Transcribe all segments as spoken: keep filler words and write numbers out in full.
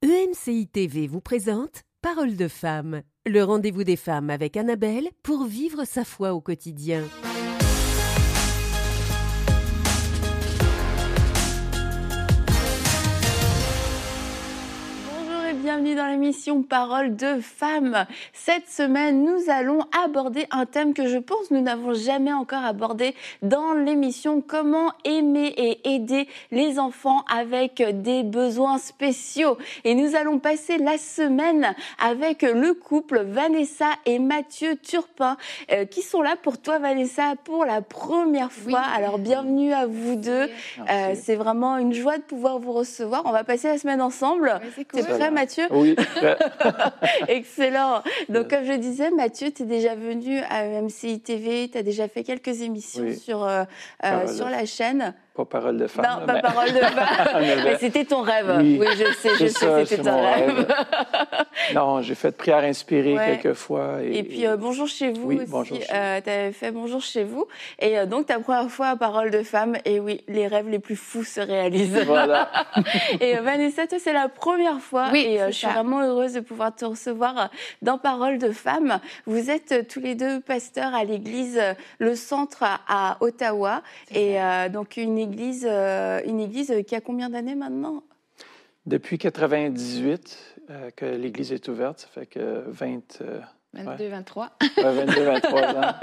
E M C I T V vous présente Parole de femme, le rendez-vous des femmes avec Annabelle pour vivre sa foi au quotidien. Bienvenue dans l'émission Parole de femmes. Cette semaine, nous allons aborder un thème que je pense nous n'avons jamais encore abordé dans l'émission. Comment aimer et aider les enfants avec des besoins spéciaux. Et nous allons passer la semaine avec le couple Vanessa et Mathieu Turpin euh, qui sont là pour toi, Vanessa, pour la première fois. Oui. Alors, bienvenue à vous deux. Euh, c'est vraiment une joie de pouvoir vous recevoir. On va passer la semaine ensemble. Ouais, c'est cool. T'es prêt, Mathieu ? Oui. Excellent. Donc, comme je disais, Mathieu, tu es déjà venu à E M C I T V, tu as déjà fait quelques émissions oui. sur, euh, euh, sur la chaîne. Pas Parole de femme. Non, pas mais... Parole de femme. mais c'était ton rêve. Oui, oui je sais, je sais que c'était ton rêve. rêve. Non, j'ai fait prière inspirée ouais. quelques fois. Et, et puis, euh, bonjour chez vous oui, aussi. Bonjour chez euh, tu avais fait bonjour chez vous. Et euh, donc, ta première fois à Parole de femme. Et oui, les rêves les plus fous se réalisent. Voilà. et euh, Vanessa, toi, c'est la première fois. Oui, et euh, je suis vraiment heureuse de pouvoir te recevoir dans Parole de femme. Vous êtes euh, tous les deux pasteurs à l'église euh, Le Centre à, à Ottawa. C'est et euh, donc, une église... Euh, Une église qui a combien d'années maintenant? Depuis quatre-vingt-dix-huit euh, que l'église est ouverte, ça fait que vingt... Euh, vingt-deux, vingt-trois. Ouais, vingt-deux, vingt-trois ans.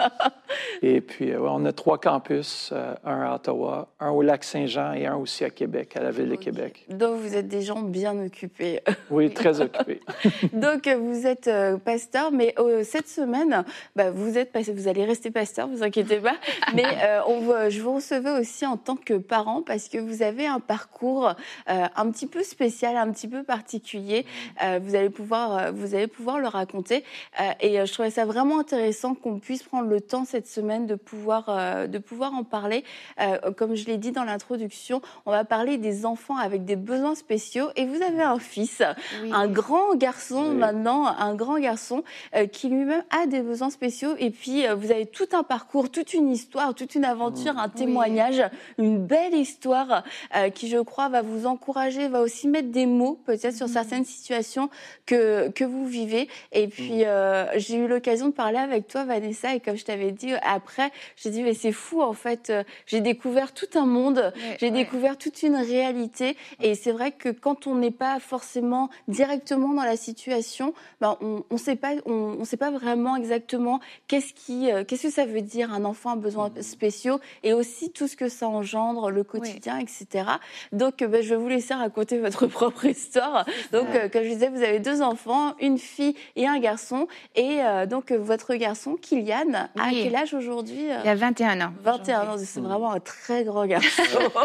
Et puis, ouais, on a trois campus, euh, un à Ottawa, un au Lac-Saint-Jean et un aussi à Québec, à la ville de okay. Québec. Donc, vous êtes des gens bien occupés. Oui, très occupés. Donc, vous êtes euh, pasteur, mais euh, cette semaine, bah, vous êtes vous allez rester pasteur, vous inquiétez pas. Mais euh, on vous, je vous recevais aussi en tant que parent parce que vous avez un parcours euh, un petit peu spécial, un petit peu particulier. Euh, vous allez pouvoir, vous allez pouvoir le raconter. Euh, Et je trouvais ça vraiment intéressant qu'on puisse prendre le temps cette semaine de pouvoir, euh, de pouvoir en parler. Euh, comme je l'ai dit dans l'introduction, on va parler des enfants avec des besoins spéciaux. Et vous avez un fils, oui. un grand garçon oui. maintenant, un grand garçon euh, qui lui-même a des besoins spéciaux. Et puis, euh, vous avez tout un parcours, toute une histoire, toute une aventure, mmh. un témoignage, oui. une belle histoire euh, qui, je crois, va vous encourager, va aussi mettre des mots peut-être sur mmh. certaines situations que, que vous vivez. Et puis... Euh, j'ai eu l'occasion de parler avec toi, Vanessa, et comme je t'avais dit après, j'ai dit mais c'est fou en fait, j'ai découvert tout un monde, ouais, j'ai ouais. découvert toute une réalité, et c'est vrai que quand on n'est pas forcément directement dans la situation, ben on on sait pas, on, on sait pas vraiment exactement qu'est-ce qui, euh, qu'est-ce que ça veut dire un enfant à besoins spéciaux, et aussi tout ce que ça engendre, le quotidien, ouais. et cetera. Donc ben, je vais vous laisser raconter votre propre histoire. Donc euh, comme je disais, vous avez deux enfants, une fille et un garçon. Et euh, donc, votre garçon, Kylian, a oui. quel âge aujourd'hui? Il a vingt et un ans. vingt et un ans, c'est vraiment un très grand garçon.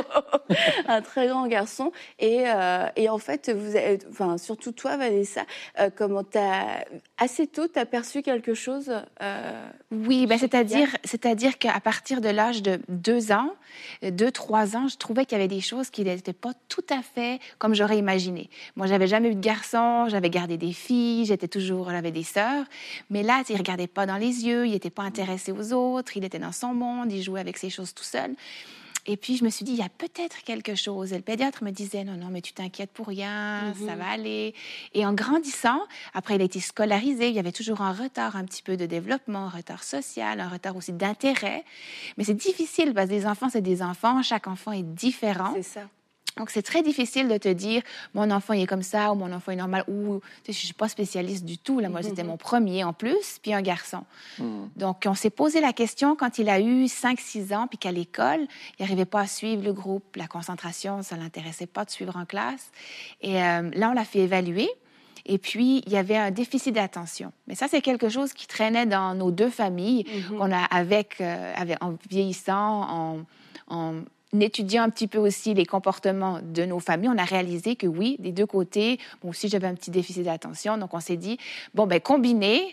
un très grand garçon. Et, euh, et en fait, vous avez, enfin, surtout toi, Vanessa, euh, comment t'as, assez tôt, tu as perçu quelque chose euh, Oui, ben, c'est-à-dire, c'est-à-dire qu'à partir de l'âge de deux ans, deux, trois ans, je trouvais qu'il y avait des choses qui n'étaient pas tout à fait comme j'aurais imaginé. Moi, j'avais jamais eu de garçon, j'avais gardé des filles, j'étais toujours, j'avais des sœurs. Mais là, il ne regardait pas dans les yeux, il n'était pas intéressé aux autres, il était dans son monde, il jouait avec ses choses tout seul. Et puis, je me suis dit, il y a peut-être quelque chose. Et le pédiatre me disait, non, non, mais tu t'inquiètes pour rien, mm-hmm. ça va aller. Et en grandissant, après, il a été scolarisé, il y avait toujours un retard un petit peu de développement, un retard social, un retard aussi d'intérêt. Mais c'est difficile parce que les enfants, c'est des enfants, chaque enfant est différent. C'est ça. Donc, c'est très difficile de te dire, mon enfant, il est comme ça, ou mon enfant est normal, ou, tu sais, je ne suis pas spécialiste du tout. Là, moi, mm-hmm. c'était mon premier en plus, puis un garçon. Mm. Donc, on s'est posé la question quand il a eu cinq six ans, puis qu'à l'école, il n'arrivait pas à suivre le groupe, la concentration, ça ne l'intéressait pas de suivre en classe. Et euh, là, on l'a fait évaluer. Et puis, il y avait un déficit d'attention. Mais ça, c'est quelque chose qui traînait dans nos deux familles, mm-hmm. qu'on a avec, euh, avec, en vieillissant, en... en En étudiant un petit peu aussi les comportements de nos familles, on a réalisé que oui, des deux côtés, moi aussi j'avais un petit déficit d'attention, donc on s'est dit, bon, ben combiner,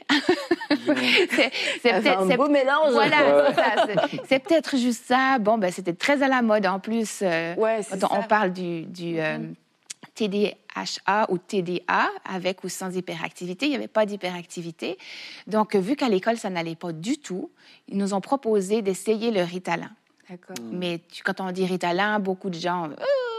c'est, c'est peut-être... un c'est, beau mélange. Voilà, c'est, ça, c'est, c'est peut-être juste ça. Bon, ben c'était très à la mode en plus, euh, ouais, quand on, on parle du... du euh, T D A H A ou T D A, avec ou sans hyperactivité. Il n'y avait pas d'hyperactivité. Donc, vu qu'à l'école, ça n'allait pas du tout, ils nous ont proposé d'essayer le Ritalin. D'accord. Mais tu, quand on dit Ritalin, beaucoup de gens... Euh,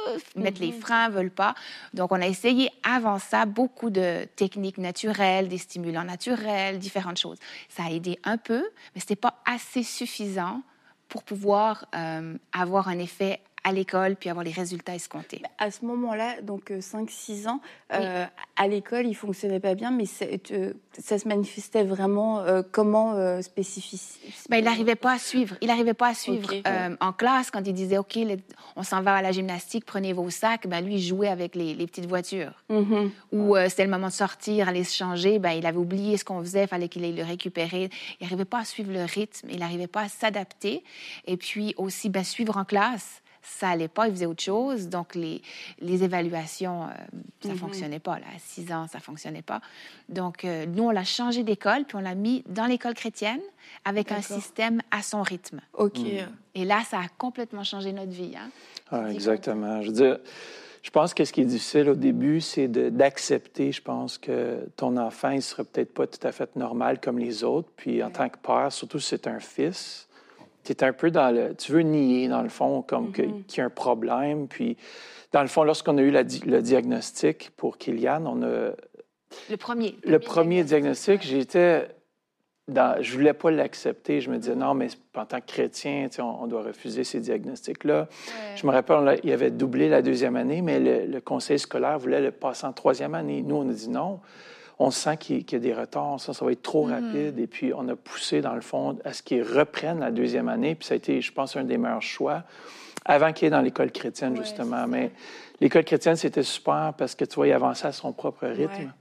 mettre Mm-hmm. les freins, veulent pas. Donc, on a essayé avant ça beaucoup de techniques naturelles, des stimulants naturels, différentes choses. Ça a aidé un peu, mais c'était pas assez suffisant pour pouvoir euh, avoir un effet à l'école puis avoir les résultats escomptés. À ce moment-là, donc cinq six ans, euh, oui. à l'école, il ne fonctionnait pas bien, mais euh, ça se manifestait vraiment euh, comment euh, spécifique ben, Il n'arrivait pas à suivre. Il n'arrivait pas à suivre. Okay. Euh, en classe, quand il disait « OK, les, on s'en va à la gymnastique, prenez vos sacs ben, », lui, il jouait avec les, les petites voitures. Mm-hmm. Ou euh, c'était le moment de sortir, aller se changer, ben, il avait oublié ce qu'on faisait, il fallait qu'il aille le récupérer. Il n'arrivait pas à suivre le rythme, il n'arrivait pas à s'adapter. Et puis aussi, ben, suivre en classe. Ça n'allait pas, il faisait autre chose. Donc, les, les évaluations, euh, ça ne mm-hmm. fonctionnait pas. Là. À six ans, ça ne fonctionnait pas. Donc, euh, nous, on l'a changé d'école, puis on l'a mis dans l'école chrétienne avec D'accord. un système à son rythme. OK. Mm. Et là, ça a complètement changé notre vie. Hein? Ah, exactement. Je veux dire, je pense que ce qui est difficile au début, c'est de, d'accepter, je pense, que ton enfant, il ne sera peut-être pas tout à fait normal comme les autres. Puis, en ouais. tant que père, surtout si c'est un fils, tu es un peu dans le... Tu veux nier, dans le fond, comme mm-hmm. que, qu'il y a un problème. Puis, dans le fond, lorsqu'on a eu la, le diagnostic pour Kylian, on a... Le premier. Le premier diagnostic, ouais. j'étais... Dans, je ne voulais pas l'accepter. Je me disais, mm-hmm. non, mais en tant que chrétien, on, on doit refuser ces diagnostics-là. Ouais. Je me rappelle, il avait doublé la deuxième année, mais le, le conseil scolaire voulait le passer en troisième année. Nous, on a dit non. On sent qu'il, qu'il y a des retards, ça, ça va être trop mm-hmm. rapide. Et puis, on a poussé, dans le fond, à ce qu'ils reprennent la deuxième année. Puis ça a été, je pense, un des meilleurs choix, avant qu'il y ait dans l'école chrétienne, ouais, justement. Mais l'école chrétienne, c'était super parce que, tu vois, il avançait à son propre rythme. Ouais.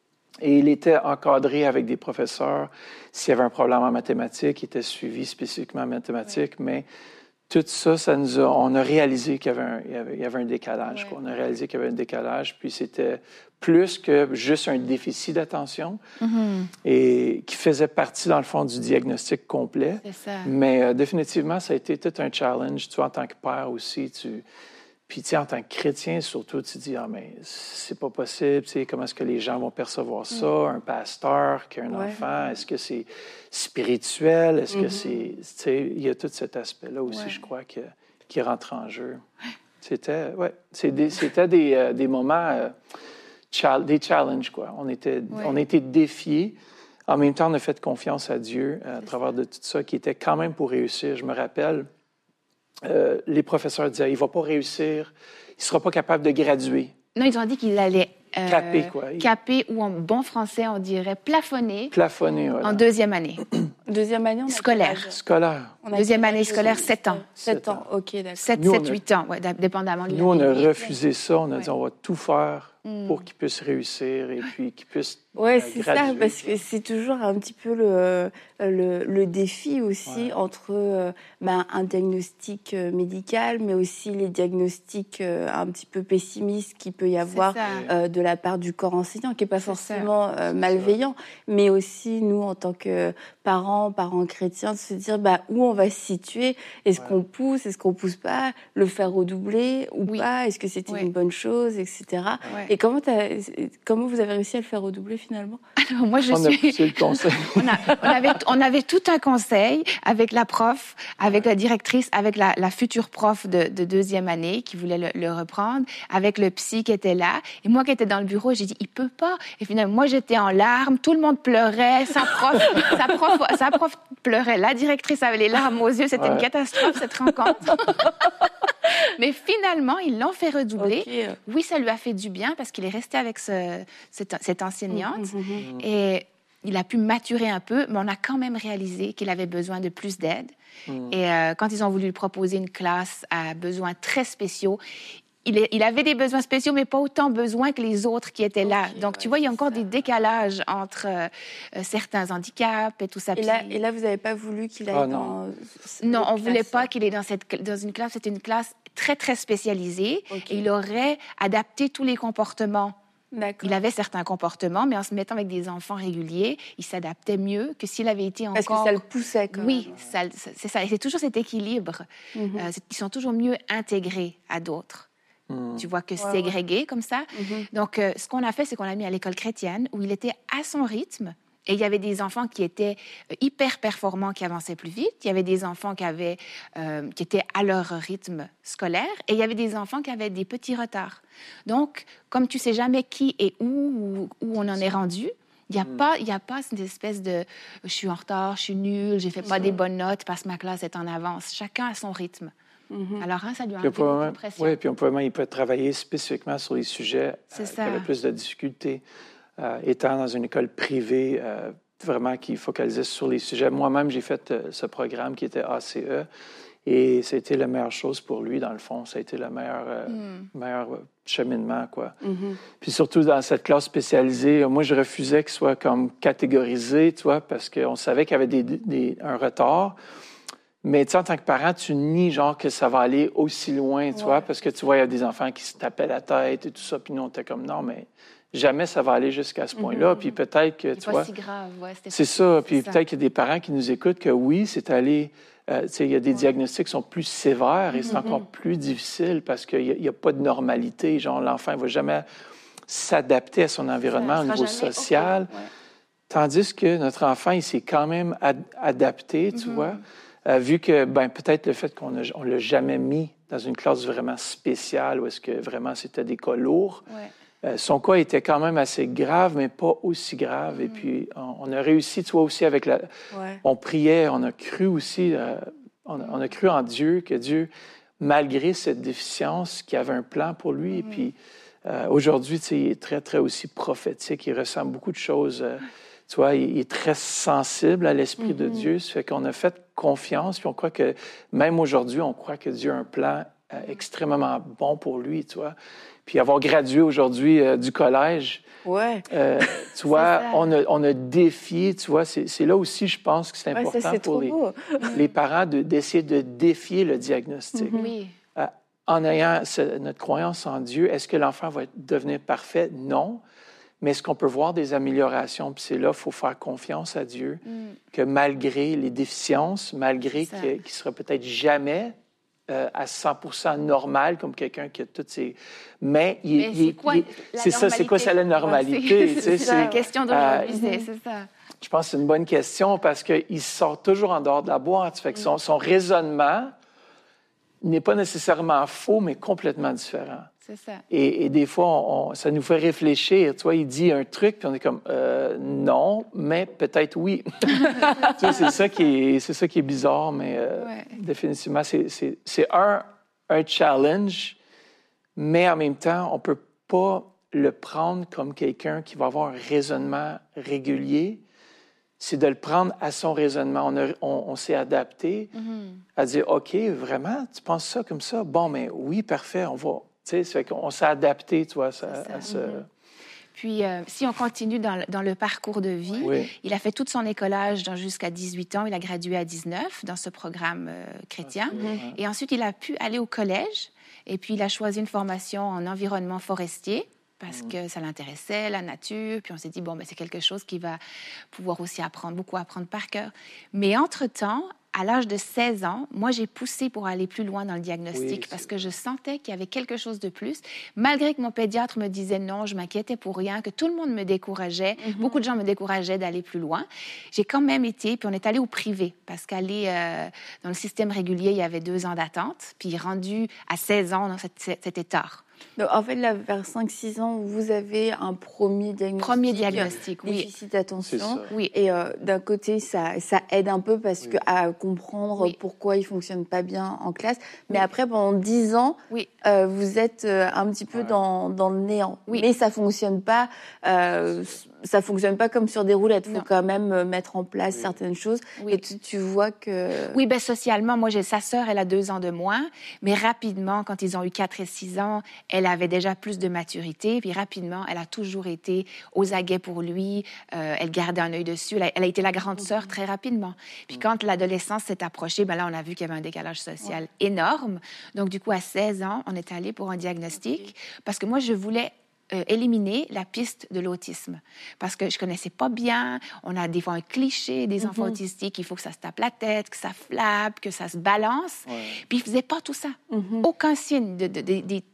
Et il était encadré avec des professeurs. S'il y avait un problème en mathématiques, il était suivi spécifiquement en mathématiques. Ouais. Mais tout ça, ça nous a, on a réalisé qu'il y avait un, il y avait, il y avait un décalage. Ouais. Quoi. On a réalisé qu'il y avait un décalage. Puis c'était plus que juste un déficit d'attention mm-hmm. et qui faisait partie, dans le fond, du diagnostic complet. C'est ça. Mais euh, définitivement, ça a été tout un challenge. Tu vois, en tant que père aussi, tu... Puis, tu sais, en tant que chrétien, surtout, tu te dis, ah, mais c'est pas possible, tu sais, comment est-ce que les gens vont percevoir ça, mm. un pasteur qui a un ouais. enfant, est-ce que c'est spirituel, est-ce mm-hmm. que c'est, tu sais, il y a tout cet aspect-là aussi, ouais. je crois, que, qui rentre en jeu. C'était, ouais, c'est des, c'était des, euh, des moments, euh, chal- des challenges, quoi. On était, ouais. on était défiés. En même temps, on a fait confiance à Dieu à c'est travers ça. De tout ça, qui était quand même pour réussir. Je me rappelle, Euh, les professeurs disaient, il ne va pas réussir, il ne sera pas capable de graduer. Non, ils ont dit qu'il allait euh, caper, quoi. Caper, ou en bon français, on dirait plafonner. Plafonner, voilà. En deuxième année. Deuxième année, on a scolaire. Scolaire. On a deuxième année scolaire, sept ans. sept ans, OK, d'accord. sept, sept, huit ans, ouais, dépendamment. Nous, on a refusé ça. On a ouais. dit, on va tout faire mm. pour qu'il puisse réussir et puis qu'il puisse Oui, c'est graduer. Ça, parce que c'est toujours un petit peu le, le, le défi aussi ouais. entre euh, ben, un diagnostic euh, médical, mais aussi les diagnostics euh, un petit peu pessimistes qu'il peut y avoir euh, de la part du corps enseignant, qui n'est pas c'est forcément euh, malveillant, ça. Mais aussi nous, en tant que parents, parents chrétiens, de se dire bah, où on va se situer, est-ce ouais. qu'on pousse, est-ce qu'on ne pousse pas, le faire redoubler ou oui. pas, est-ce que c'était oui. une bonne chose, et cetera. Ouais. Et comment, comment vous avez réussi à le faire redoubler finalement? Alors, moi, je on suis... a poussé le conseil. on, a, on, avait, on avait tout un conseil avec la prof, avec la directrice, avec la, la future prof de, de deuxième année qui voulait le, le reprendre, avec le psy qui était là. Et moi qui étais dans le bureau, j'ai dit, il peut pas. Et finalement, moi, j'étais en larmes, tout le monde pleurait, sa prof, sa prof, sa prof pleurait, la directrice avait les larmes aux yeux, c'était ouais. une catastrophe, cette rencontre. Mais finalement, ils l'ont fait redoubler. Okay. Oui, ça lui a fait du bien parce qu'il est resté avec ce, cette, cette enseignante mmh, mmh, mmh. et il a pu maturer un peu, mais on a quand même réalisé qu'il avait besoin de plus d'aide. Mmh. Et euh, quand ils ont voulu lui proposer une classe à besoins très spéciaux, il, est, il avait des besoins spéciaux, mais pas autant besoin que les autres qui étaient là. Okay, Donc, ouais, tu vois, il y a encore ça. Des décalages entre euh, certains handicaps et tout ça. Et là, et là vous n'avez pas voulu qu'il aille oh, dans... Non, on ne voulait pas qu'il aille dans, cette, dans une classe. C'était une classe très, très spécialisée. Okay. Et il aurait adapté tous les comportements. D'accord. Il avait certains comportements, mais en se mettant avec des enfants réguliers, il s'adaptait mieux que s'il avait été encore... Parce que ça le poussait, quand oui, même. Oui, c'est ça. Et c'est toujours cet équilibre. Mm-hmm. Euh, ils sont toujours mieux intégrés à d'autres. Mmh. Tu vois, que ouais, ségrégés ouais. comme ça. Mmh. Donc, euh, ce qu'on a fait, c'est qu'on l'a mis à l'école chrétienne, où il était à son rythme, Et il y avait des enfants qui étaient hyper performants, qui avançaient plus vite. Il y avait des enfants qui, avaient, euh, qui étaient à leur rythme scolaire. Et il y avait des enfants qui avaient des petits retards. Donc, comme tu ne sais jamais qui et où, où, où on en est rendu, il n'y a, mm. a pas cette espèce de « je suis en retard, je suis nulle, je ne fais pas des bonnes notes parce que ma classe est en avance ». Chacun a son rythme. Mm-hmm. Alors, hein, ça lui a enlevé beaucoup de pression. Oui, puis on peut, il peut travailler spécifiquement sur les sujets euh, qui avaient plus de difficultés. Euh, étant dans une école privée, euh, vraiment qui focalisait sur les sujets. Moi-même, j'ai fait euh, ce programme qui était A C E et c'était la meilleure chose pour lui, dans le fond. Ça a été le meilleur, euh, mm. meilleur cheminement, quoi. Mm-hmm. Puis surtout dans cette classe spécialisée, moi, je refusais qu'il soit comme catégorisé, tu vois, parce qu'on savait qu'il y avait des, des, un retard. Mais tu sais, en tant que parent, tu nies, genre, que ça va aller aussi loin, tu ouais. vois, parce que tu vois, il y a des enfants qui se tapaient la tête et tout ça, puis nous, on était comme, non, mais... Jamais ça va aller jusqu'à ce point-là. Mm-hmm. Puis peut-être que, c'est tu pas vois... si grave, ouais, c'est ça. Puis c'est peut-être ça. Qu'il y a des parents qui nous écoutent que oui, c'est allé... Euh, tu sais, il y a des ouais. diagnostics qui sont plus sévères et mm-hmm. c'est encore plus difficile parce qu'il n'y a, a pas de normalité. Genre, l'enfant ne va jamais s'adapter à son environnement au niveau social. Okay. Ouais. Tandis que notre enfant, il s'est quand même ad- adapté, tu mm-hmm. vois, euh, vu que, ben peut-être le fait qu'on ne l'a jamais mis dans une classe vraiment spéciale où est-ce que vraiment c'était des cas lourds. Ouais. Euh, son cas était quand même assez grave, mais pas aussi grave. Mm. Et puis, on, on a réussi, tu vois, aussi avec la... Ouais. On priait, on a cru aussi, euh, on, on a cru en Dieu, que Dieu, malgré cette déficience, qu'il avait un plan pour lui. Mm. Et puis, euh, aujourd'hui, tu sais, il est très, très aussi prophétique. Il ressent beaucoup de choses. Euh, tu vois, il, il est très sensible à l'Esprit mm-hmm. de Dieu. Ça fait qu'on a fait confiance. Puis on croit que, même aujourd'hui, on croit que Dieu a un plan euh, extrêmement bon pour lui, tu vois. Puis avoir gradué aujourd'hui euh, du collège, ouais. euh, tu vois, on a, on a défié, tu vois, c'est, c'est là aussi, je pense que c'est important ouais, ça, c'est pour les, les parents de, d'essayer de défier le diagnostic. Mm-hmm. Oui. Euh, en ayant ce, notre croyance en Dieu, est-ce que l'enfant va devenir parfait? Non. Mais est-ce qu'on peut voir des améliorations? Puis c'est là, il faut faire confiance à Dieu, mm. que malgré les déficiences, malgré que, qu'il ne sera peut-être jamais... Euh, à cent pour cent normal, comme quelqu'un qui a toutes ses... Mais, il, Mais c'est, il, quoi, il, c'est ça, c'est quoi ça la normalité? C'est, c'est, c'est la question d'aujourd'hui, euh, c'est, c'est ça. Je pense que c'est une bonne question parce qu'il sort toujours en dehors de la boîte. Fait que son, son raisonnement n'est pas nécessairement faux, mais complètement différent. C'est ça. Et, et des fois, on, on, ça nous fait réfléchir. Tu vois, il dit un truc, puis on est comme euh, non, mais peut-être oui. Tu vois, c'est ça qui est, c'est ça qui est bizarre, mais euh, ouais. définitivement, c'est, c'est, c'est un, un challenge, mais en même temps, on peut pas le prendre comme quelqu'un qui va avoir un raisonnement régulier. C'est de le prendre à son raisonnement. On, a, on, on s'est adapté mm-hmm. à dire, OK, vraiment, tu penses ça comme ça? Bon, mais oui, parfait, on va... Tu sais, ça fait qu'on s'est adapté, tu vois, ça, à ce... Mm-hmm. Puis, euh, si on continue dans le, dans le parcours de vie, oui. il a fait tout son écolage dans, jusqu'à dix-huit ans. Il a gradué à dix-neuf dans ce programme euh, chrétien. Mm-hmm. Et ensuite, il a pu aller au collège. Et puis, il a choisi une formation en environnement forestier parce mm-hmm. que ça l'intéressait, la nature. Puis, on s'est dit, bon, ben, c'est quelque chose qui va pouvoir aussi apprendre, beaucoup apprendre par cœur. Mais entre-temps... À l'âge de seize ans, moi, j'ai poussé pour aller plus loin dans le diagnostic oui, parce que je sentais qu'il y avait quelque chose de plus. Malgré que mon pédiatre me disait non, je m'inquiétais pour rien, que tout le monde me décourageait, mm-hmm. beaucoup de gens me décourageaient d'aller plus loin. J'ai quand même été, puis on est allé au privé parce qu'aller euh, dans le système régulier, il y avait deux ans d'attente. Puis rendu à seize ans, non, c'était tard. Donc, en fait, là, vers cinq six ans, vous avez un premier diagnostic. Premier diagnostic, oui. Déficit d'attention. Oui. Et euh, d'un côté, ça, ça aide un peu parce oui. que, à comprendre oui. pourquoi il ne fonctionne pas bien en classe. Mais oui. après, pendant dix ans, oui. euh, vous êtes euh, un petit peu ouais. dans, dans le néant. Oui. Mais ça ne fonctionne pas... Euh, ça fonctionne pas comme sur des roulettes. Il faut quand même mettre en place oui. certaines choses. Oui. Et tu, tu vois que... Oui, bien, socialement, moi, j'ai sa sœur, elle a deux ans de moins. Mais rapidement, quand ils ont eu quatre et six ans, elle avait déjà plus de maturité. Puis rapidement, elle a toujours été aux aguets pour lui. Euh, elle gardait un œil dessus. Elle a, elle a été la grande sœur mm-hmm. très rapidement. Puis mm-hmm. quand l'adolescence s'est approchée, ben là, on a vu qu'il y avait un décalage social ouais. énorme. Donc, du coup, à seize ans, on est allé pour un diagnostic. Okay. Parce que moi, je voulais... Euh, éliminer la piste de l'autisme. Parce que je ne connaissais pas bien. On a des fois un cliché des mm-hmm. enfants autistiques. Il faut que ça se tape la tête, que ça flappe, que ça se balance. Ouais. Puis ils ne faisaient pas tout ça. Mm-hmm. Aucun signe de, de, de, de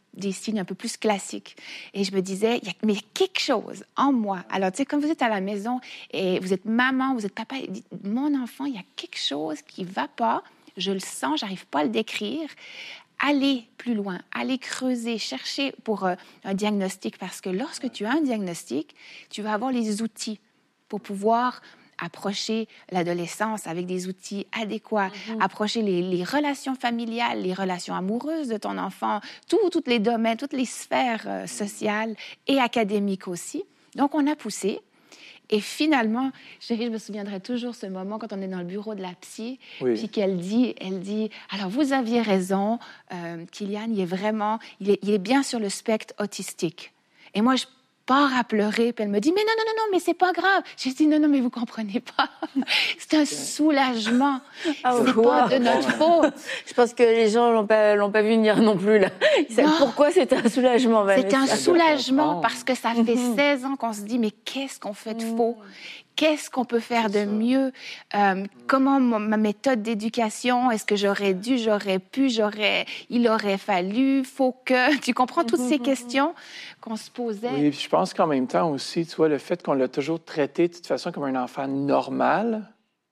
des signes un peu plus classiques. Et je me disais, il y a mais quelque chose en moi. Alors, tu sais, quand vous êtes à la maison et vous êtes maman, vous êtes papa, et dites, mon enfant, il y a quelque chose qui ne va pas, je le sens, je n'arrive pas à le décrire. Allez plus loin, allez creuser, chercher pour euh, un diagnostic, parce que lorsque tu as un diagnostic, tu vas avoir les outils pour pouvoir approcher l'adolescence avec des outils adéquats, mm-hmm. approcher les, les relations familiales, les relations amoureuses de ton enfant, tous les domaines, toutes les sphères euh, sociales et académiques aussi. Donc, on a poussé. Et finalement, chérie, je me souviendrai toujours ce moment quand on est dans le bureau de la psy, oui. puis qu'elle dit, elle dit, alors vous aviez raison, euh, Kylian, il est vraiment, il est, il est bien sur le spectre autistique. Et moi, je pars à pleurer, puis elle me dit, mais non, non, non, non, mais c'est pas grave. J'ai dit, non, non, mais vous comprenez pas. C'est un soulagement. Ah, c'est wow. pas de notre faute. Je pense que les gens l'ont pas, l'ont pas vu venir non plus, là. Ils savent pourquoi c'est un soulagement, Vanessa. C'est un soulagement parce que ça fait seize ans qu'on se dit, mais qu'est-ce qu'on fait de faux? Qu'est-ce qu'on peut faire de mieux? Euh, comment ma méthode d'éducation? Est-ce que j'aurais dû, j'aurais pu, j'aurais, il aurait fallu, faut que... Tu comprends toutes ces questions qu'on se posait? Oui, puis je pense qu'en même temps aussi, tu vois, le fait qu'on l'a toujours traité de toute façon comme un enfant normal,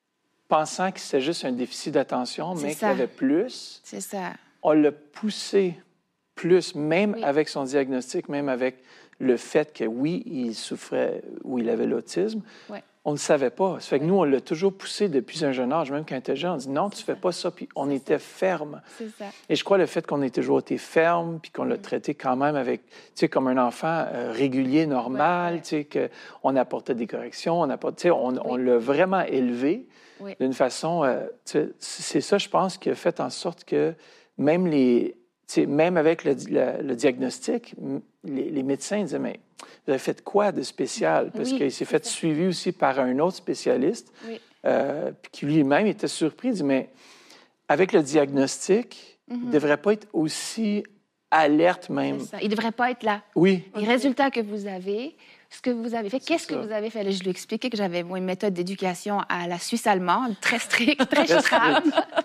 pensant que c'était juste un déficit d'attention, mais qu'il y avait plus. C'est ça. On l'a poussé plus, même oui. avec son diagnostic, même avec le fait que, oui, il souffrait ou il avait l'autisme. Oui. On ne le savait pas. Ça fait que nous, on l'a toujours poussé depuis un jeune âge, même quand il était jeune. On dit non, tu ne fais pas ça. Puis on était ferme. C'est ça. Et je crois le fait qu'on ait toujours été ferme, puis qu'on l'a traité quand même avec, tu sais, comme un enfant euh, régulier, normal, ouais, ouais. tu sais, qu'on apportait des corrections, on apportait, tu sais, on, oui. on l'a vraiment élevé oui. d'une façon, euh, tu sais, c'est ça, je pense, qui a fait en sorte que même les, tu sais, même avec le, le, le diagnostic, les, les médecins disaient, mais vous avez fait quoi de spécial? Parce oui, qu'il s'est fait ça. Suivi aussi par un autre spécialiste, oui. euh, puis qui lui-même était surpris. Il dit, mais avec le diagnostic, mm-hmm. il ne devrait pas être aussi alerte même. Ça. Il ne devrait pas être là. Oui. Les okay. résultats que vous avez, ce que vous avez fait, qu'est-ce que vous avez fait? Je lui ai expliqué que j'avais moi, une méthode d'éducation à la Suisse allemande, très stricte, très stricte.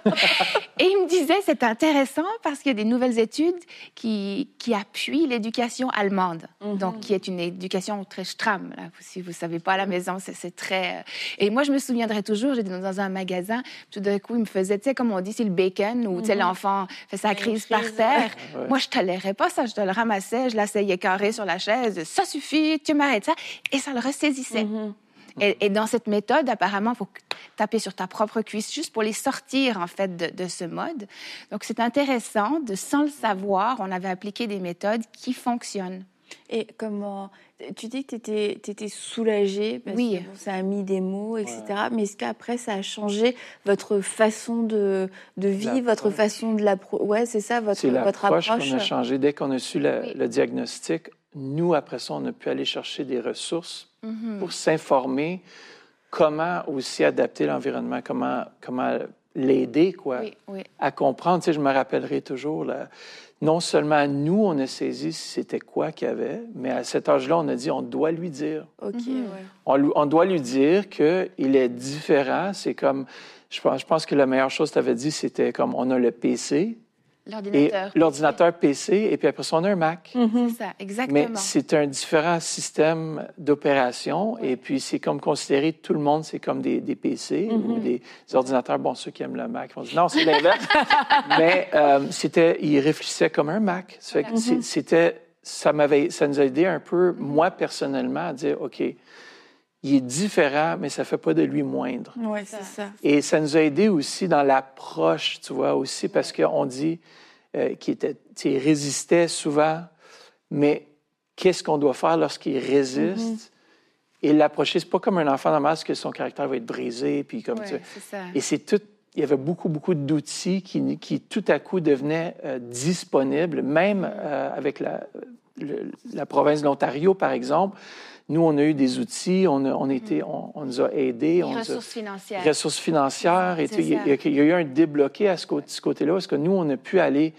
Et il me disait, c'est intéressant parce qu'il y a des nouvelles études qui, qui appuient l'éducation allemande, mm-hmm. donc qui est une éducation très stramm. Là. Si vous ne savez pas à la maison, c'est, c'est très... Et moi, je me souviendrai toujours, j'étais dans un magasin, tout d'un coup, il me faisait, tu sais, comme on dit, c'est le bacon, ou mm-hmm. tu sais, l'enfant fait sa crise, crise par terre. Ouais. Moi, je ne tolérais pas ça, je te le ramassais, je l'asseyais carré sur la chaise, ça suffit, tu m'arrêtes ça, et ça le ressaisissait. Mm-hmm. Et, et dans cette méthode, apparemment, il faut taper sur ta propre cuisse juste pour les sortir, en fait, de, de ce mode. Donc, c'est intéressant de, sans le savoir, on avait appliqué des méthodes qui fonctionnent. Et comment... Tu dis que tu étais soulagée, parce oui. que bon, ça a mis des mots, et cetera. Ouais. Mais est-ce qu'après, ça a changé votre façon de, de vivre, la, votre ouais. façon de l'approche? Ouais, c'est ça, votre, c'est votre approche. C'est l'approche qu'on a changé. Dès qu'on a su la, oui. le diagnostic, nous, après ça, on a pu aller chercher des ressources mm-hmm. pour s'informer comment aussi adapter l'environnement, comment, comment l'aider, quoi, oui, oui. à comprendre. Tu sais, je me rappellerai toujours, là, non seulement nous, on a saisi c'était quoi qu'il y avait, mais à cet âge-là, on a dit, on doit lui dire. OK, mm-hmm. ouais. on, on doit lui dire qu'il est différent. C'est comme, je pense, je pense que la meilleure chose que tu avais dit, c'était comme, on a le P C, L'ordinateur. Et l'ordinateur P C, et puis après ça, on a un Mac. Mm-hmm. C'est ça, exactement. Mais c'est un différent système d'opération, ouais. et puis c'est comme considéré, tout le monde, c'est comme des, des P C mm-hmm. ou des, des ordinateurs. Bon, ceux qui aiment le Mac vont dire non, c'est l'inverse. Mais euh, c'était, il réfléchissait comme un Mac. Ça fait que mm-hmm. c'était, ça, m'avait, ça nous a aidé un peu, mm-hmm. moi, personnellement, à dire, OK, il est différent, mais ça ne fait pas de lui moindre. Oui, c'est ça. Et ça nous a aidé aussi dans l'approche, tu vois, aussi, parce qu'on dit euh, qu'il était, il résistait souvent, mais qu'est-ce qu'on doit faire lorsqu'il résiste? Mm-hmm. Et l'approcher, ce n'est pas comme un enfant normal, parce que son caractère va être brisé, puis comme ouais, tu c'est ça. Et c'est tout, il y avait beaucoup, beaucoup d'outils qui, qui tout à coup devenaient euh, disponibles, même euh, avec la, le, la province de l'Ontario, par exemple. Nous, on a eu des outils, on, a, on, était, on, on nous a aidés. Les on ressources a, financières. Ressources financières. Et il, y a, il y a eu un débloqué à ce, côté, ce côté-là, parce que nous, on a pu aller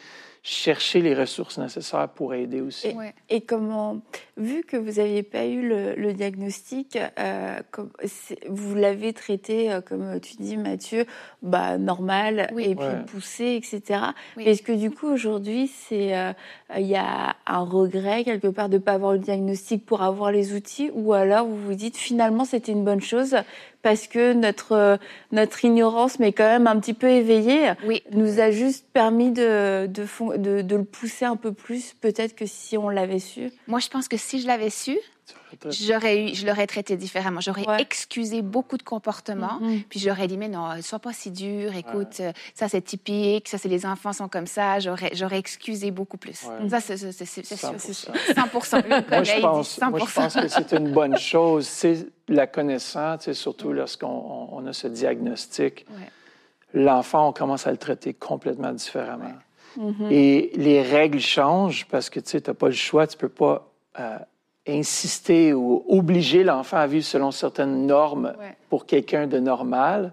chercher les ressources nécessaires pour aider aussi. Et, ouais. et comment, vu que vous n'aviez pas eu le, le diagnostic, euh, comme, vous l'avez traité, euh, comme tu dis, Mathieu, bah, normal, oui. et puis ouais. poussé, et cetera. Oui. Est-ce que du coup, aujourd'hui, il euh, y a un regret, quelque part, de ne pas avoir le diagnostic pour avoir les outils, ou alors vous vous dites, finalement, c'était une bonne chose parce que notre, notre ignorance, mais quand même un petit peu éveillée, oui. nous a juste permis de, de, de, de le pousser un peu plus, peut-être que si on l'avait su. Moi, je pense que si je l'avais su, j'aurais eu, je l'aurais traité différemment. J'aurais ouais. excusé beaucoup de comportements, mm-hmm. puis j'aurais dit, mais non, sois pas si dur, écoute, ouais. ça c'est typique, ça c'est les enfants sont comme ça, j'aurais, j'aurais excusé beaucoup plus. Ouais. Ça, c'est, c'est, c'est, c'est sûr, c'est sûr. cent pour cent. Moi, je pense, cent pour cent. Moi, je pense que c'est une bonne chose. C'est la connaissance, surtout mm. lorsqu'on on, on a ce diagnostic, ouais. l'enfant, on commence à le traiter complètement différemment. Ouais. Mm-hmm. Et les règles changent parce que tu n'as pas le choix, tu ne peux pas... Euh, insister ou obliger l'enfant à vivre selon certaines normes ouais. pour quelqu'un de normal,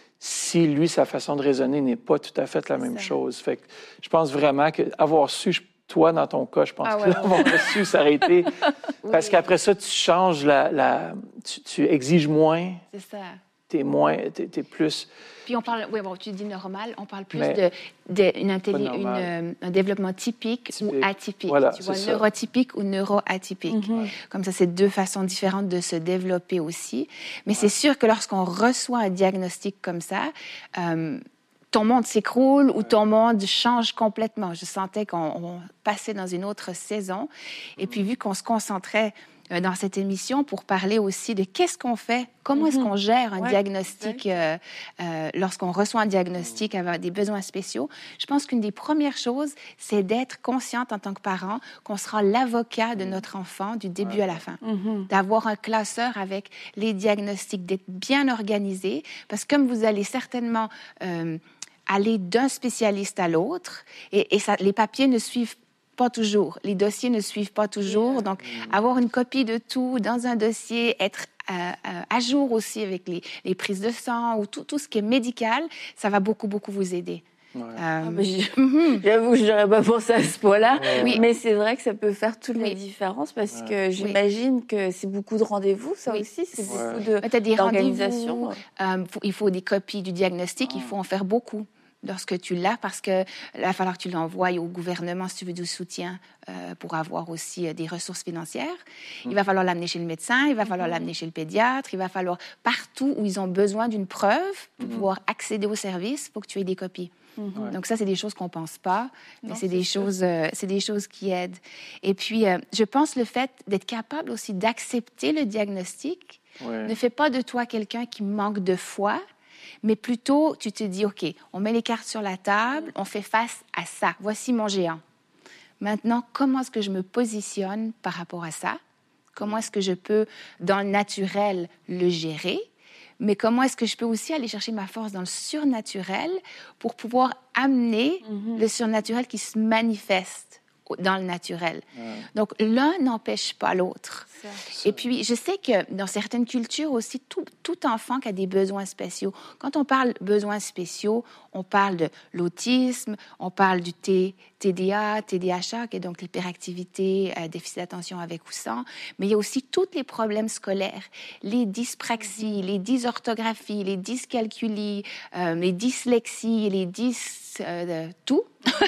si lui, sa façon de raisonner n'est pas tout à fait la même ça. chose. Fait que je pense vraiment qu'avoir su, toi, dans ton cas, je pense ah ouais, que l'avoir ouais. su, ça aurait été... oui. Parce qu'après ça, tu changes la... la tu, tu exiges moins. C'est ça. T'es moins... T'es, t'es plus... Puis on parle... Oui, bon, tu dis normal, on parle plus Mais, de, de une intelli- une, euh, un développement typique, typique. ou atypique. Voilà, tu vois, ça. neurotypique ou neuroatypique. Mm-hmm. Comme ça, c'est deux façons différentes de se développer aussi. Mais ouais. c'est sûr que lorsqu'on reçoit un diagnostic comme ça... Euh, ton monde s'écroule ou ton monde change complètement. Je sentais qu'on on passait dans une autre saison. Et puis, vu qu'on se concentrait euh, dans cette émission pour parler aussi de qu'est-ce qu'on fait, comment mm-hmm. est-ce qu'on gère un ouais, diagnostic euh, euh, lorsqu'on reçoit un diagnostic avec des besoins spéciaux, je pense qu'une des premières choses, c'est d'être consciente en tant que parent qu'on sera l'avocat de notre enfant du début ouais. à la fin. Mm-hmm. D'avoir un classeur avec les diagnostics, d'être bien organisé, parce que comme vous allez certainement... Euh, aller d'un spécialiste à l'autre et, et ça, les papiers ne suivent pas toujours, les dossiers ne suivent pas toujours. Donc, avoir une copie de tout dans un dossier, être euh, euh, à jour aussi avec les, les prises de sang ou tout, tout ce qui est médical, ça va beaucoup, beaucoup vous aider. Ouais. Euh... Ah, j'avoue, je n'aurais pas pensé à ce point-là, ouais. oui. mais c'est vrai que ça peut faire toute oui. la différence parce ouais. que j'imagine oui. que c'est beaucoup de rendez-vous, ça oui. aussi, c'est ouais. beaucoup de, t'as des d'organisation. Euh, il faut des copies du diagnostic, ah. il faut en faire beaucoup. Lorsque tu l'as, parce que là, il va falloir que tu l'envoies au gouvernement si tu veux du soutien euh, pour avoir aussi euh, des ressources financières. Mmh. Il va falloir l'amener chez le médecin, il va falloir mmh. l'amener chez le pédiatre, il va falloir partout où ils ont besoin d'une preuve pour mmh. pouvoir accéder au service, il faut que tu aies des copies. Mmh. Donc ça, c'est des choses qu'on ne pense pas, mais non, c'est, c'est, des choses, euh, c'est des choses qui aident. Et puis, euh, je pense le fait d'être capable aussi d'accepter le diagnostic ouais. ne fait pas de toi quelqu'un qui manque de foi, mais plutôt, tu te dis, OK, on met les cartes sur la table, on fait face à ça. Voici mon géant. Maintenant, comment est-ce que je me positionne par rapport à ça? Comment est-ce que je peux, dans le naturel, le gérer? Mais comment est-ce que je peux aussi aller chercher ma force dans le surnaturel pour pouvoir amener mm-hmm. le surnaturel qui se manifeste dans le naturel. Ouais. Donc, l'un n'empêche pas l'autre. Ça, ça. Et puis, je sais que dans certaines cultures aussi, tout, tout enfant qui a des besoins spéciaux, quand on parle besoins spéciaux, on parle de l'autisme, on parle du T, T D A, T D A H A, qui est donc l'hyperactivité, euh, déficit d'attention avec ou sans, mais il y a aussi tous les problèmes scolaires, les dyspraxies, mm-hmm. les dysorthographies, les dyscalculies, euh, les dyslexies, les dys... Euh, tout.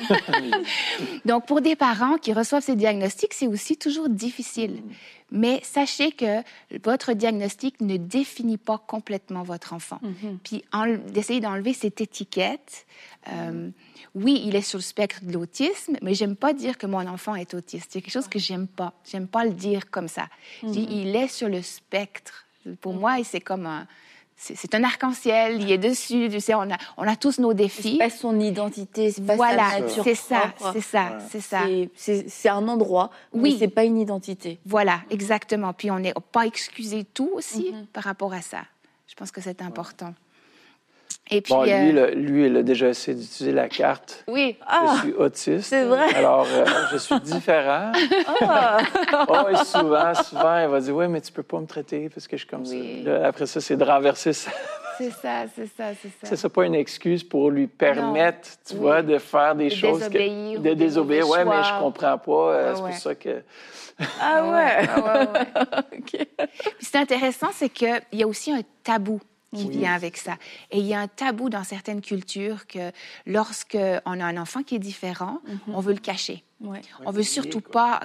Donc, pour des parents qui reçoivent ces diagnostics, c'est aussi toujours difficile. Mm. Mais sachez que votre diagnostic ne définit pas complètement votre enfant. Mm-hmm. Puis, en, d'essayer d'enlever cette étiquette. Euh, mm. Oui, il est sur le spectre de l'autisme, mais j'aime pas dire que mon enfant est autiste. C'est quelque chose que j'aime pas. J'aime pas le dire comme ça. Mm-hmm. Je dis, il est sur le spectre. Pour mm-hmm. moi, c'est comme un... C'est, c'est un arc-en-ciel, il est dessus, tu sais, on a, on a tous nos défis. C'est pas son identité, c'est pas voilà, sa nature c'est ça, propre. c'est ça, ouais. c'est ça. C'est, c'est, c'est un endroit, oui. mais c'est pas une identité. Voilà, exactement. Puis on n'est pas excusé tout aussi mm-hmm. par rapport à ça. Je pense que c'est important. Ouais. Et puis, bon, lui, euh... le, lui, il a déjà essayé d'utiliser la carte. Oui. Ah, je suis autiste. C'est vrai. Alors, euh, je suis différent. Ah. Oh, et souvent, souvent, il va dire, oui, mais tu peux pas me traiter parce que je suis comme oui. ça. Là, après ça, c'est de renverser ça. C'est ça, c'est ça, c'est ça. Ça, c'est pas une excuse pour lui permettre, non. tu oui. vois, de faire des de choses... Désobéir, que, de désobéir. Oui, mais je comprends pas. Ah, c'est ouais. pour ça que... Ah ouais! Ah ouais, ouais. Okay. Puis c'est intéressant, c'est qu'il y a aussi un tabou qui oui. vient avec ça. Et il y a un tabou dans certaines cultures que lorsqu'on a un enfant qui est différent, mm-hmm. on veut le cacher. Ouais. On veut surtout pas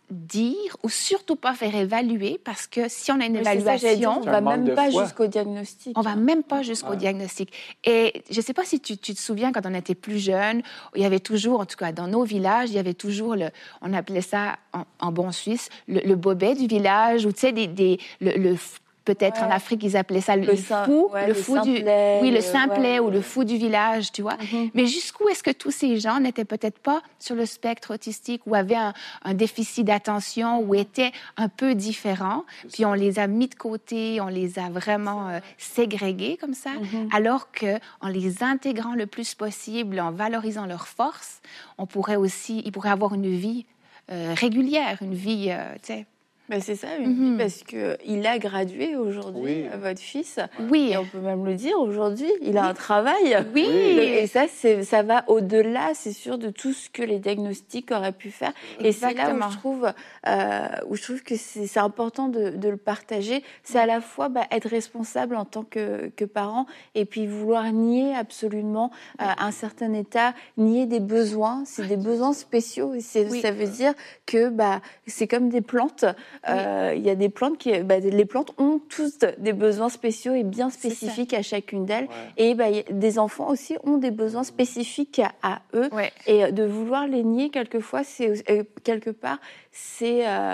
dire ou surtout pas faire évaluer parce que si on a une oui, évaluation, dire, on va même pas jusqu'au diagnostic. On va même pas jusqu'au ah. diagnostic. Et je sais pas si tu, tu te souviens quand on était plus jeune, il y avait toujours, en tout cas dans nos villages, il y avait toujours le, on appelait ça en, en bon suisse, le, le bobet du village ou tu sais des, des le, le peut-être ouais. en Afrique, ils appelaient ça le, le fou, ouais, le le fou du, oui, le simplet ouais, ou ouais. le fou du village, tu vois. Mm-hmm. Mais jusqu'où est-ce que tous ces gens n'étaient peut-être pas sur le spectre autistique ou avaient un, un déficit d'attention ou étaient un peu différents, puis on les a mis de côté, on les a vraiment euh, ségrégés comme ça, mm-hmm. alors que en les intégrant le plus possible, en valorisant leurs forces, on pourrait aussi, ils pourraient avoir une vie euh, régulière, une vie, euh, tu sais. Ben c'est ça, une mm-hmm. vie, parce qu'il a gradué aujourd'hui, oui. votre fils. Oui. Et on peut même le dire, aujourd'hui, il a oui. un travail. Oui. Et ça, c'est, ça va au-delà, c'est sûr, de tout ce que les diagnostics auraient pu faire. Exactement. Et c'est là où je trouve, euh, où je trouve que c'est, c'est important de, de le partager. C'est à la fois bah, être responsable en tant que, que parent et puis vouloir nier absolument euh, un certain état, nier des besoins. C'est des besoins spéciaux. Et c'est, oui. ça veut dire que bah, c'est comme des plantes. Il oui. euh, y a des plantes qui, bah, les plantes ont tous des besoins spéciaux et bien spécifiques à chacune d'elles. Ouais. Et bah, des enfants aussi ont des besoins spécifiques à, à eux. Ouais. Et de vouloir les nier quelquefois, c'est euh, quelque part, c'est euh,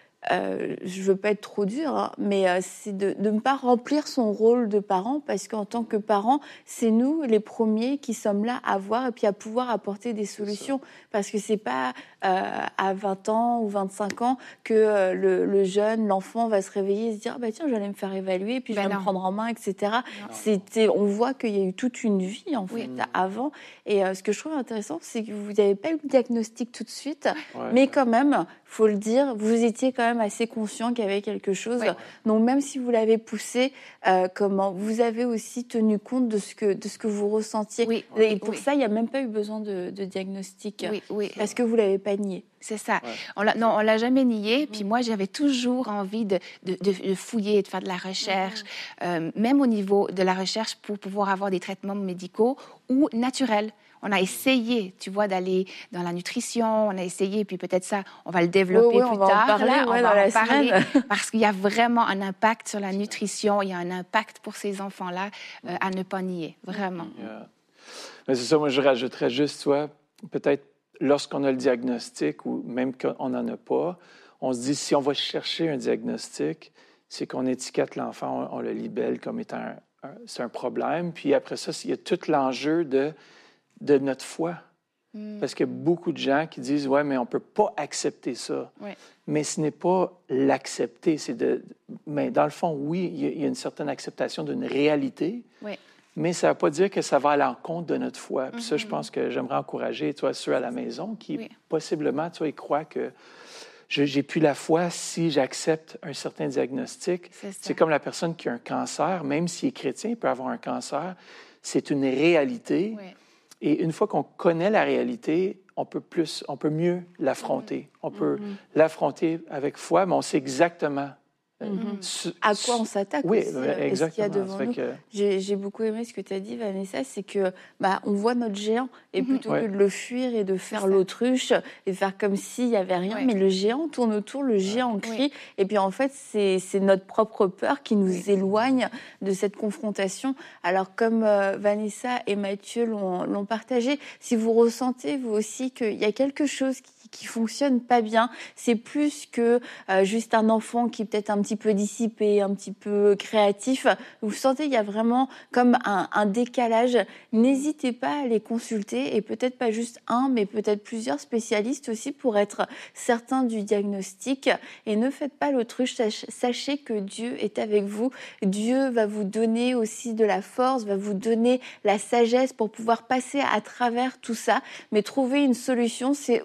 euh, je veux pas être trop dure, hein, mais euh, c'est de, de ne pas remplir son rôle de parent, parce qu'en tant que parent, c'est nous les premiers qui sommes là à voir et puis à pouvoir apporter des solutions, parce que c'est pas euh, à vingt ans ou vingt-cinq ans que euh, le, le jeune, l'enfant va se réveiller et se dire ah, bah tiens, j'allais me faire évaluer, puis ben je vais non. me prendre en main, et cetera. C'était, on voit qu'il y a eu toute une vie en fait oui. avant, et euh, ce que je trouve intéressant, c'est que vous n'avez pas eu le diagnostic tout de suite, ouais, mais ouais. quand même, faut le dire, vous étiez quand même assez conscient qu'il y avait quelque chose. Ouais. Donc même si vous l'avez poussé, euh, comment vous avez aussi tenu compte de ce que de ce que vous ressentiez. Oui. Et pour oui. ça, il n'y a même pas eu besoin de, de diagnostic, oui, oui. parce que vous l'avez pas nié. C'est ça. Ouais. On l'a, non, on l'a jamais nié. Puis moi, j'avais toujours envie de, de, de fouiller, de faire de la recherche, mmh. euh, même au niveau de la recherche pour pouvoir avoir des traitements médicaux ou naturels. On a essayé, tu vois, d'aller dans la nutrition, on a essayé, puis peut-être ça, on va le développer oui, oui, plus on tard. Va en parler, là, ouais, on va va en parler semaine. Parce qu'il y a vraiment un impact sur la nutrition, il y a un impact pour ces enfants-là euh, à ne pas nier, vraiment. Yeah. Mais c'est ça, moi je rajouterais juste, tu vois, peut-être lorsqu'on a le diagnostic ou même qu'on n'en a pas, on se dit si on va chercher un diagnostic, c'est qu'on étiquette l'enfant, on, on le libelle comme étant un, un, c'est un problème. Puis après ça, il y a tout l'enjeu de de notre foi. Mm. Parce qu'il y a beaucoup de gens qui disent « Ouais, mais on ne peut pas accepter ça. Oui. » Mais ce n'est pas l'accepter, c'est de... Mais dans le fond, oui, il y a une certaine acceptation d'une réalité, oui. mais ça ne veut pas dire que ça va à l'encontre de notre foi. Puis mm-hmm. ça, je pense que j'aimerais encourager, toi, ceux à la maison qui, oui. possiblement, tu vois, ils croient que je, j'ai plus la foi si j'accepte un certain diagnostic. C'est, c'est comme la personne qui a un cancer, même s'il est chrétien, il peut avoir un cancer. C'est une réalité. Oui. Et une fois qu'on connaît la réalité, on peut plus, on peut mieux l'affronter. On peut mm-hmm. l'affronter avec foi, mais on sait exactement mm-hmm. ce, à quoi on s'attaque oui, aussi. Oui, exactement. Ce qu'il y a devant nous. Que... J'ai, j'ai beaucoup aimé ce que tu as dit, Vanessa, c'est que bah, on voit notre géant, et mm-hmm. plutôt ouais. que de le fuir et de faire l'autruche et de faire comme s'il n'y avait rien, ouais. mais le géant tourne autour, le géant crie, ouais. et puis en fait, c'est, c'est notre propre peur qui nous oui. éloigne de cette confrontation. Alors, comme euh, Vanessa et Mathieu l'ont, l'ont partagé, si vous ressentez, vous aussi, qu'il y a quelque chose qui qui fonctionne pas bien, c'est plus que euh, juste un enfant qui est peut-être un petit peu dissipé, un petit peu créatif. Vous sentez qu'il y a vraiment comme un, un décalage. N'hésitez pas à les consulter, et peut-être pas juste un, mais peut-être plusieurs spécialistes aussi pour être certain du diagnostic. Et ne faites pas l'autruche, sachez que Dieu est avec vous. Dieu va vous donner aussi de la force, va vous donner la sagesse pour pouvoir passer à travers tout ça. Mais trouver une solution, c'est aussi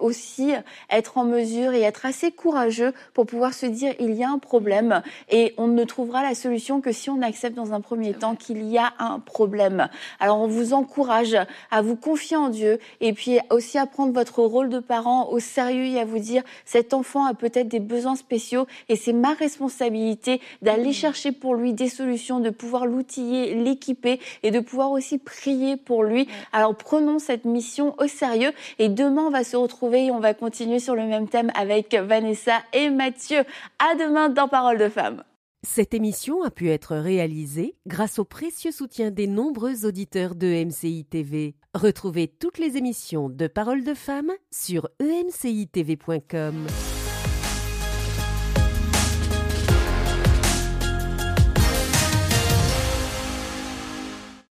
aussi être en mesure et être assez courageux pour pouvoir se dire il y a un problème et on ne trouvera la solution que si on accepte dans un premier temps qu'il y a un problème. Alors on vous encourage à vous confier en Dieu et puis aussi à prendre votre rôle de parent au sérieux et à vous dire cet enfant a peut-être des besoins spéciaux et c'est ma responsabilité d'aller chercher pour lui des solutions, de pouvoir l'outiller, l'équiper et de pouvoir aussi prier pour lui. Alors prenons cette mission au sérieux et demain on va se retrouver et on va continuer sur le même thème avec Vanessa et Mathieu. À demain dans Parole de Femme. Cette émission a pu être réalisée grâce au précieux soutien des nombreux auditeurs de E M C I T V. Retrouvez toutes les émissions de Parole de Femme sur e m c i t v point com.